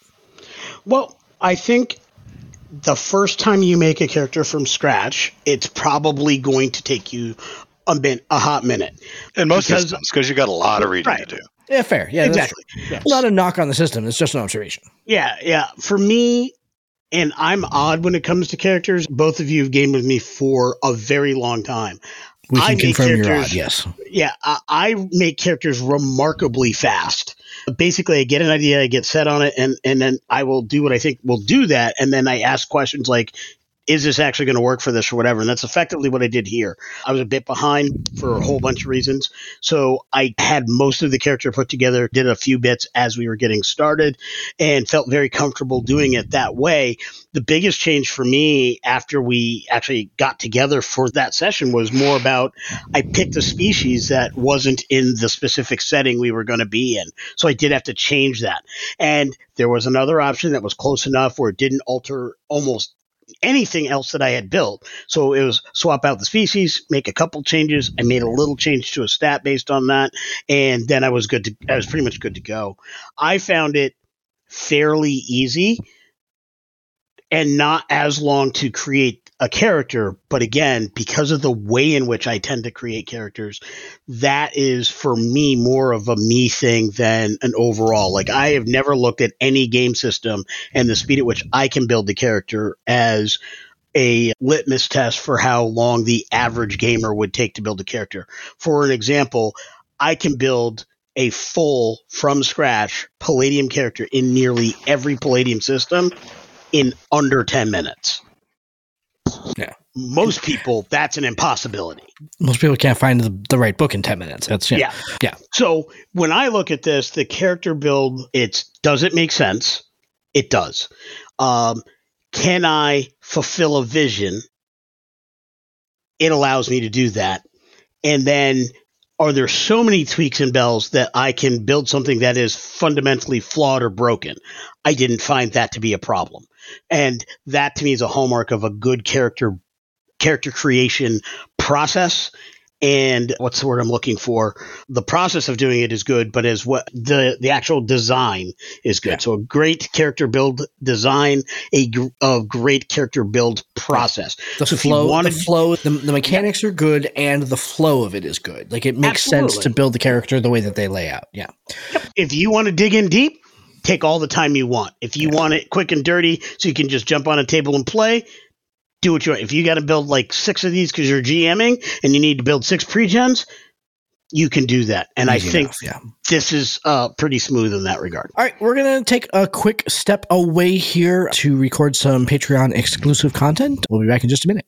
Well, I think the first time you make a character from scratch, it's probably going to take you a, min- a hot minute. In most because, systems, because you got a lot of reading right. to do. Yeah, fair. Yeah, exactly. Yes. Not a knock on the system. It's just an observation. Yeah, yeah. For me, and I'm odd when it comes to characters, both of you have gamed with me for a very long time. We can I confirm you're odd, yes. Yeah, I, I make characters remarkably fast. Basically, I get an idea, I get set on it, and, and then I will do what I think will do that, and then I ask questions like, is this actually going to work for this or whatever? And that's effectively what I did here. I was a bit behind for a whole bunch of reasons. So I had most of the character put together, did a few bits as we were getting started, and felt very comfortable doing it that way. The biggest change for me after we actually got together for that session was more about, I picked a species that wasn't in the specific setting we were going to be in. So I did have to change that. And there was another option that was close enough where it didn't alter almost anything else that I had built. So it was swap out the species, make a couple changes. I made a little change to a stat based on that. And then I was good to, I was pretty much good to go. I found it fairly easy and not as long to create a character. But again, because of the way in which I tend to create characters, that is for me more of a me thing than an overall. Like I have never looked at any game system and the speed at which I can build the character as a litmus test for how long the average gamer would take to build a character. For an example, I can build a full from scratch Palladium character in nearly every Palladium system in under ten minutes. Yeah. most people, that's an impossibility. Most people can't find the, the right book in ten minutes. That's yeah. yeah. Yeah. So when I look at this, the character build, it's, does it make sense? It does. Um, can I fulfill a vision? It allows me to do that. And then are there so many tweaks and bells that I can build something that is fundamentally flawed or broken? I didn't find that to be a problem. And that to me is a hallmark of a good character character creation process. And what's the word I'm looking for? The process of doing it is good, but as what the, the actual design is good. Yeah. So a great character build design, a, a great character build process. The so flow, wanted, the flow, the, the mechanics yeah. are good, and the flow of it is good. Like it makes Absolutely. sense to build the character the way that they lay out. Yeah. Yep. If you want to dig in deep, take all the time you want. If you yeah. want it quick and dirty, so you can just jump on a table and play, do what you want. If you got to build like six of these because you're GMing and you need to build six pre-gens, you can do that. And Easy I think enough, yeah. this is uh, pretty smooth in that regard. All right, we're going to take a quick step away here to record some Patreon exclusive content. We'll be back in just a minute.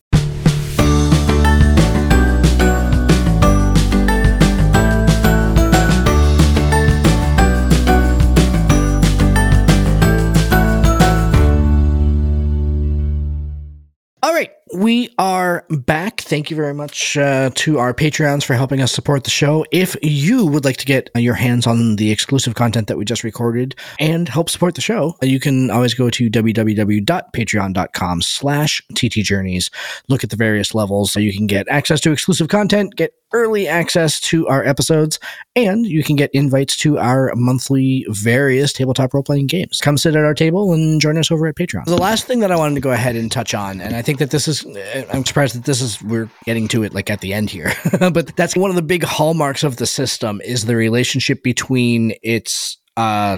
All right, we are back. Thank you very much uh, to our Patreons for helping us support the show. If you would like to get your hands on the exclusive content that we just recorded and help support the show, you can always go to www.patreon.com slash ttjourneys. Look at the various levels. So you can get access to exclusive content, get early access to our episodes, and you can get invites to our monthly various tabletop role-playing games. Come sit at our table and join us over at Patreon. The last thing that I wanted to go ahead and touch on, and I think that this is, I'm surprised that this is, we're getting to it like at the end here, but that's one of the big hallmarks of the system is the relationship between its uh,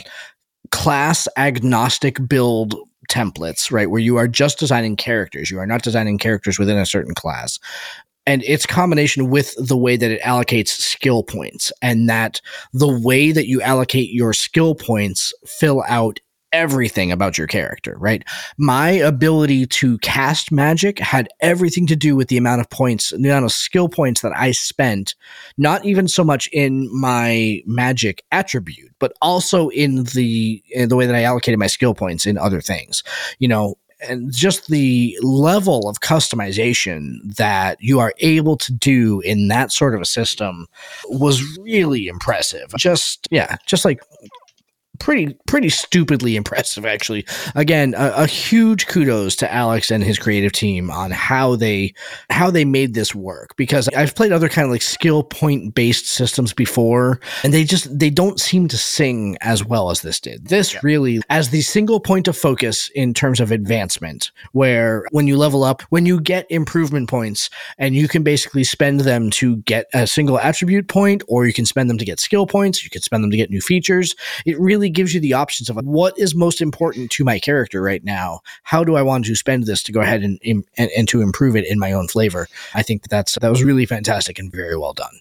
class agnostic build templates, right? Where you are just designing characters. You are not designing characters within a certain class. And its combination with the way that it allocates skill points, and that the way that you allocate your skill points fill out everything about your character, right? My ability to cast magic had everything to do with the amount of points, the amount of skill points that I spent, not even so much in my magic attribute, but also in the in the way that I allocated my skill points in other things. You know, and just the level of customization that you are able to do in that sort of a system was really impressive. Just, yeah, just like pretty, pretty stupidly impressive, actually. Again, a, a huge kudos to Alex and his creative team on how they, how they made this work, because I've played other kind of like skill point based systems before, and they just, they don't seem to sing as well as this did. This yeah. really, as the single point of focus in terms of advancement, where when you level up, when you get improvement points, and you can basically spend them to get a single attribute point, or you can spend them to get skill points, you can spend them to get new features. It really gives you the options of what is most important to my character right now. How do I want to spend this to go ahead and, and, and to improve it in my own flavor? I think that that's, that was really fantastic and very well done.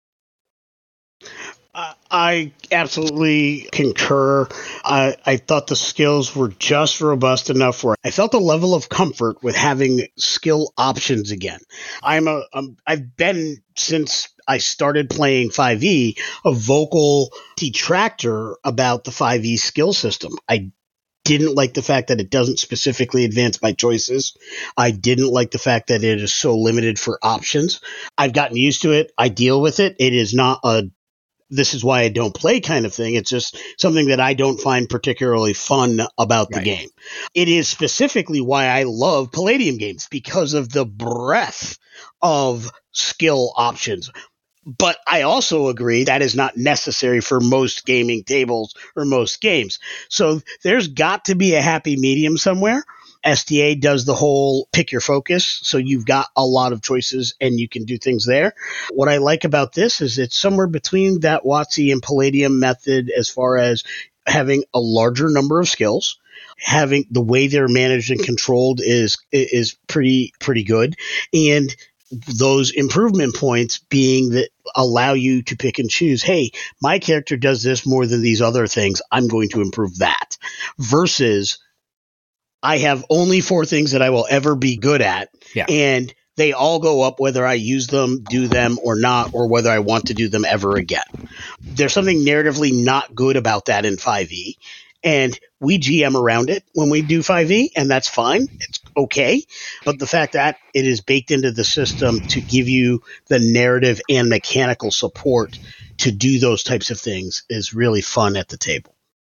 Uh, I absolutely concur. I, I thought the skills were just robust enough where I felt a level of comfort with having skill options again. I'm a, um, I've been since I started playing five E, a vocal detractor about the five E skill system. I didn't like the fact that it doesn't specifically advance my choices. I didn't like the fact that it is so limited for options. I've gotten used to it. I deal with it. It is not a this is why I don't play kind of thing. It's just something that I don't find particularly fun about the right. game. It is specifically why I love Palladium games, because of the breadth of skill options. But I also agree that is not necessary for most gaming tables or most games. So there's got to be a happy medium somewhere. S D A does the whole pick your focus, so you've got a lot of choices and you can do things there. What I like about this is it's somewhere between that WotC and Palladium method as far as having a larger number of skills. Having the way they're managed and controlled is is pretty pretty good, and those improvement points being that allow you to pick and choose. Hey, my character does this more than these other things. I'm going to improve that. Versus I have only four things that I will ever be good at. Yeah. And they all go up whether I use them, do them, or not, or whether I want to do them ever again. There's something narratively not good about that in five E. And we G M around it when we do five E, and that's fine. It's okay. But the fact that it is baked into the system to give you the narrative and mechanical support to do those types of things is really fun at the table.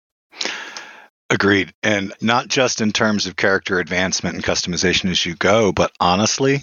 Agreed. And not just in terms of character advancement and customization as you go, but honestly,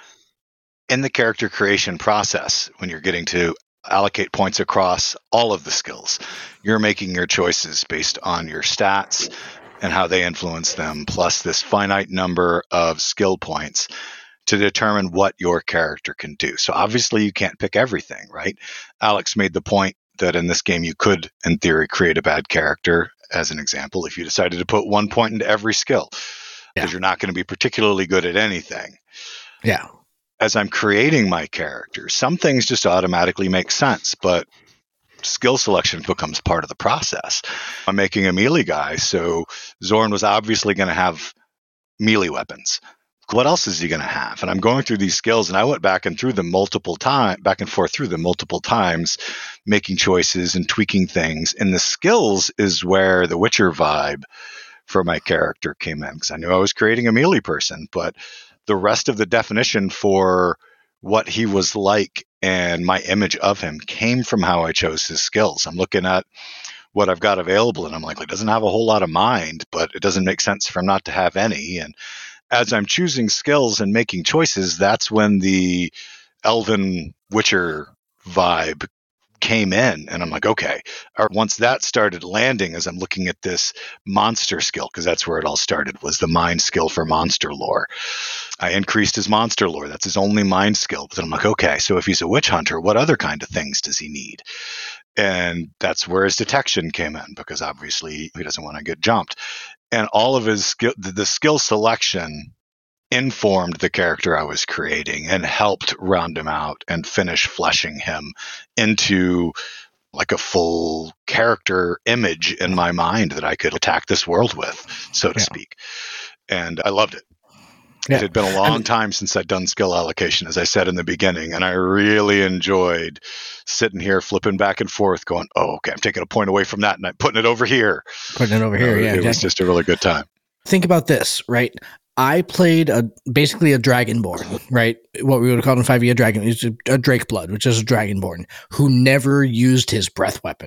in the character creation process, when you're getting to allocate points across all of the skills, you're making your choices based on your stats and how they influence them, plus this finite number of skill points to determine what your character can do. So obviously you can't pick everything, right? Alex made the point that in this game you could, in theory, create a bad character, as an example, if you decided to put one point into every skill, because yeah. you're not going to be particularly good at anything. Yeah. As I'm creating my character, some things just automatically make sense, but skill selection becomes part of the process. I'm making a melee guy, so Zorn was obviously going to have melee weapons. What else is he going to have? And I'm going through these skills, and I went back and through them multiple times, back and forth through them multiple times, making choices and tweaking things. And the skills is where the Witcher vibe for my character came in, because I knew I was creating a melee person, but the rest of the definition for what he was like and my image of him came from how I chose his skills. I'm looking at what I've got available, and I'm like, it doesn't have a whole lot of mind, but it doesn't make sense for him not to have any. And as I'm choosing skills and making choices, that's when the Elven Witcher vibe came in, and I'm like, okay. Or once that started landing, as I'm looking at this monster skill, because that's where it all started, was the mind skill for monster lore. I increased his monster lore. That's his only mind skill. But then I'm like, okay, so if he's a witch hunter, what other kind of things does he need? And that's where his detection came in, because obviously he doesn't want to get jumped. And all of his skill, the skill selection informed the character I was creating and helped round him out and finish fleshing him into like a full character image in my mind that I could attack this world with, so to yeah. speak. And I loved it. Yeah. It had been a long I mean, time since I'd done skill allocation, as I said in the beginning, and I really enjoyed sitting here flipping back and forth going, oh, okay, I'm taking a point away from that and I'm putting it over here. Putting it over here, uh, yeah. It exactly. was just a really good time. Think about this, right? I played a basically a Dragonborn, right? What we would have called in five E a dragon, a, a Drakeblood, which is a Dragonborn, who never used his breath weapon.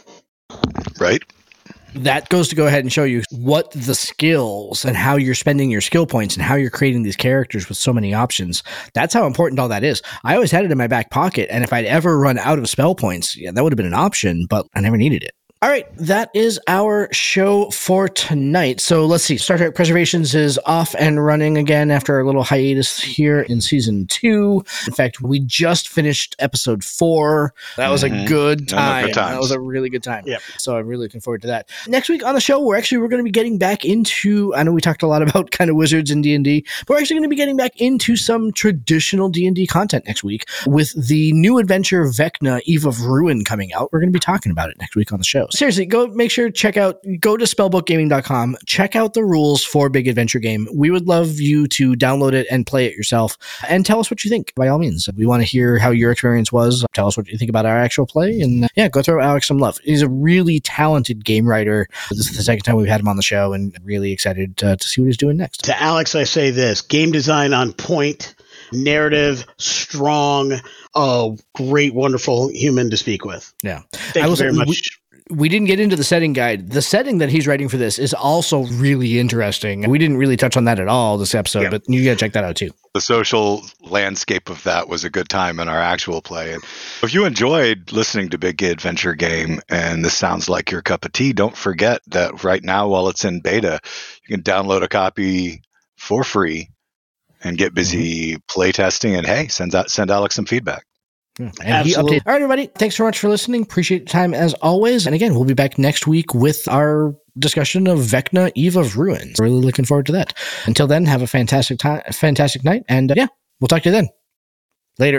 Right. That goes to go ahead and show you what the skills and how you're spending your skill points and how you're creating these characters with so many options. That's how important all that is. I always had it in my back pocket, and if I'd ever run out of spell points, yeah, that would have been an option, but I never needed it. All right, that is our show for tonight. So let's see. Star Trek Preservations is off and running again after a little hiatus here in season two. In fact, we just finished episode four. That was mm-hmm. a good time. That was a really good time. Yep. So I'm really looking forward to that. Next week on the show, we're actually we're going to be getting back into, I know we talked a lot about kind of wizards and D and D, but we're actually going to be getting back into some traditional D and D content next week with the new adventure Vecna, Eve of Ruin coming out. We're going to be talking about it next week on the show. Seriously, go make sure to check out, go to spellbook gaming dot com, check out the rules for Big Adventure Game. We would love you to download it and play it yourself and tell us what you think, by all means. We want to hear how your experience was. Tell us what you think about our actual play. And uh, yeah, go throw Alex some love. He's a really talented game writer. This is the second time we've had him on the show, and really excited uh, to see what he's doing next. To Alex, I say this, game design on point, narrative strong, oh, great, wonderful human to speak with. Yeah. Thank I you very much. We, We didn't get into the setting guide. The setting that he's writing for this is also really interesting. We didn't really touch on that at all this episode, yeah. but you got to check that out too. The social landscape of that was a good time in our actual play. And if you enjoyed listening to Big Adventure Game and this sounds like your cup of tea, don't forget that right now, while it's in beta, you can download a copy for free and get busy mm-hmm. play testing. And hey, send out, send Alex some feedback. And Absolutely. He updated. All right, everybody. Thanks so much for listening. Appreciate your time as always. And again, we'll be back next week with our discussion of Vecna, Eve of Ruin. Really looking forward to that. Until then, have a fantastic time, fantastic night. And uh, yeah, we'll talk to you then. Later.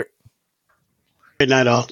Good night, all.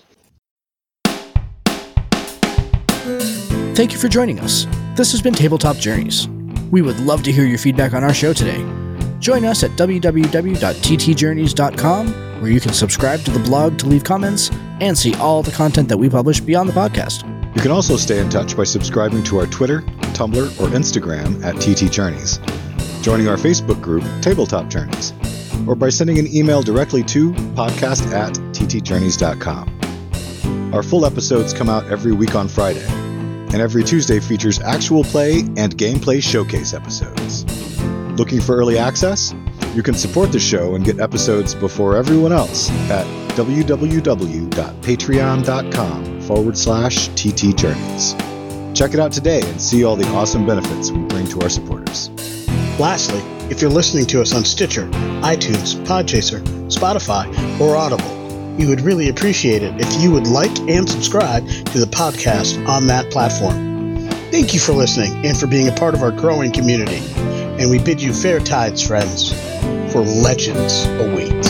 Thank you for joining us. This has been Tabletop Journeys. We would love to hear your feedback on our show today. Join us at w w w dot t t journeys dot com, where you can subscribe to the blog to leave comments and see all the content that we publish beyond the podcast. You can also stay in touch by subscribing to our Twitter, Tumblr, or Instagram at T T Journeys, joining our Facebook group, Tabletop Journeys, or by sending an email directly to podcast at t t journeys dot com. Our full episodes come out every week on Friday, and every Tuesday features actual play and gameplay showcase episodes. Looking for early access? You can support the show and get episodes before everyone else at w w w dot patreon dot com forward slash t t journeys. Check it out today and see all the awesome benefits we bring to our supporters. Lastly, if you're listening to us on Stitcher, iTunes, Podchaser, Spotify, or Audible, we would really appreciate it if you would like and subscribe to the podcast on that platform. Thank you for listening and for being a part of our growing community. And we bid you fair tides, friends, for legends await.